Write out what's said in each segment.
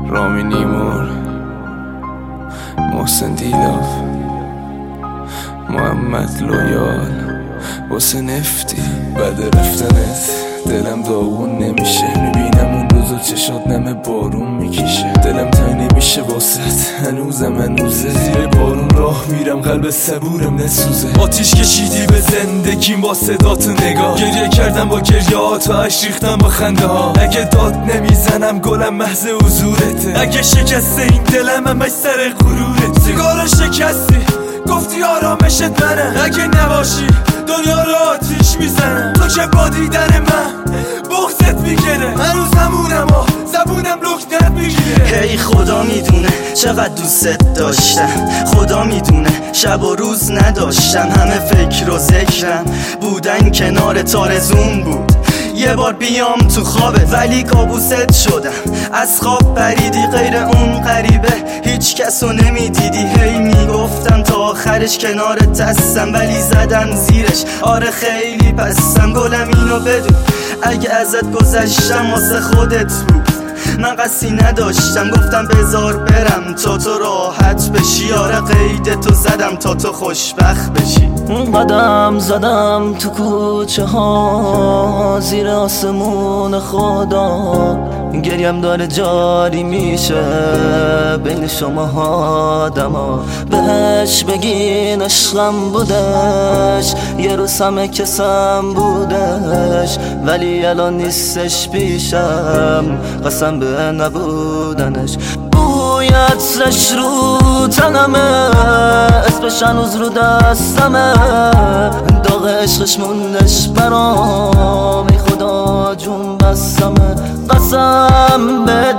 رامی نیمور، محسن دیلاف، محمد لویال، واسه نفتی. بعد رفتنت دلم داغون نمیشه، میبینم اون روزو چشات نمه بارون میکشه. دلم تنگ نمیشه واسط، هنوزه زیر بارون راه میرم، قلب صبورم نسوزه. آتیش کشیدی به زندگیم با صدات نگاه، گریه کردم با گریهات و عشق ریختم با خنده ها. اگه داد نمیزنم گلم محض حضورته، اگه شکسته این دلم همش سر غرورت. سیگارو شکستی گفتی آرامشت منه، اگه نباشی دنیا رو آتیش میزنم. تو که با دیدن من بغضت میگیره، هنوز همونم و زبونم لکنت میگیره. هی خدا میدونه چقدر دوست داشتم، خدا میدونه شب و روز نداشتم. همه فکر و ذکرم بودن کنار تارزون بود، یه بار بیام تو خوابت ولی کابوست شدم. از خواب پریدی غیر اون غریبه، هیچ کسو نمیدیدی. هی میگفتم تا آخرش کنارت هستم ولی زدم زیرش. آره خیلی پستم گلم اینو بدون، اگه ازت گذشتم واسه خودت بود. من قصی نداشتم گفتم بذار برم تا تو راحت بشی. آره قید تو زدم تا تو خوشبخت بشی. قدم زدم تو کوچه ها زیر آسمون خدا، گریم داره جاری میشه بین شما آدما. بهش بگین عشقم بودش، یه روز همه کسم بودش ولی الان نیستش پیشم، قسم به نبودنش. بوی عطرش رو تنمه، اسمش هنوز رو دستمه، داغ عشقش موندش برام. ای خدا جون بستمه، قسم به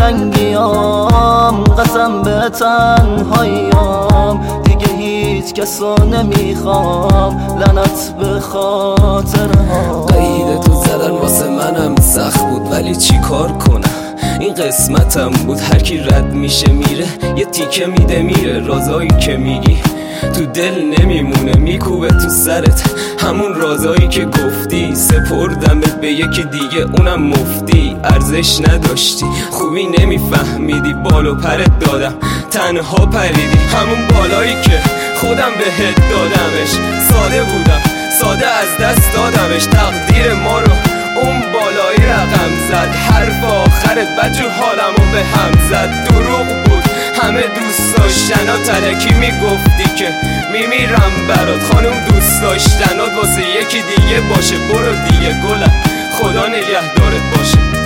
دلتنگیام، قسم به تنهاییام. دیگه هیچ کسو نمیخوام، لعنت به خاطرها. قید تو زدن واسه منم سخت بود ولی چی کار کنم، این قسمتم بود. هر کی رد میشه میره، یه تیکه میده میره. رازایی که میگی تو دل نمیمونه، میکوبه تو سرت همون رازایی که گفتی. سپردمت به یکی دیگه اونم مفتی، ارزش نداشتی، خوبی نمیفهمیدی. بال و پرت دادم تنها پریدی، همون بالایی که خودم بهت دادمش. ساده بودم ساده از دست دادمش، تقدیر ما رو اون بالایی رقم زد. حرف آخرت بجو حالمو به هم زد. دروغ بود همه دوست داشتنات، تلکی میگفتی که میمیرم برات. خانم دوست داشتنات واسه یکی دیگه باشه، برو دیگه گلم، خدا نگهدارت باشه.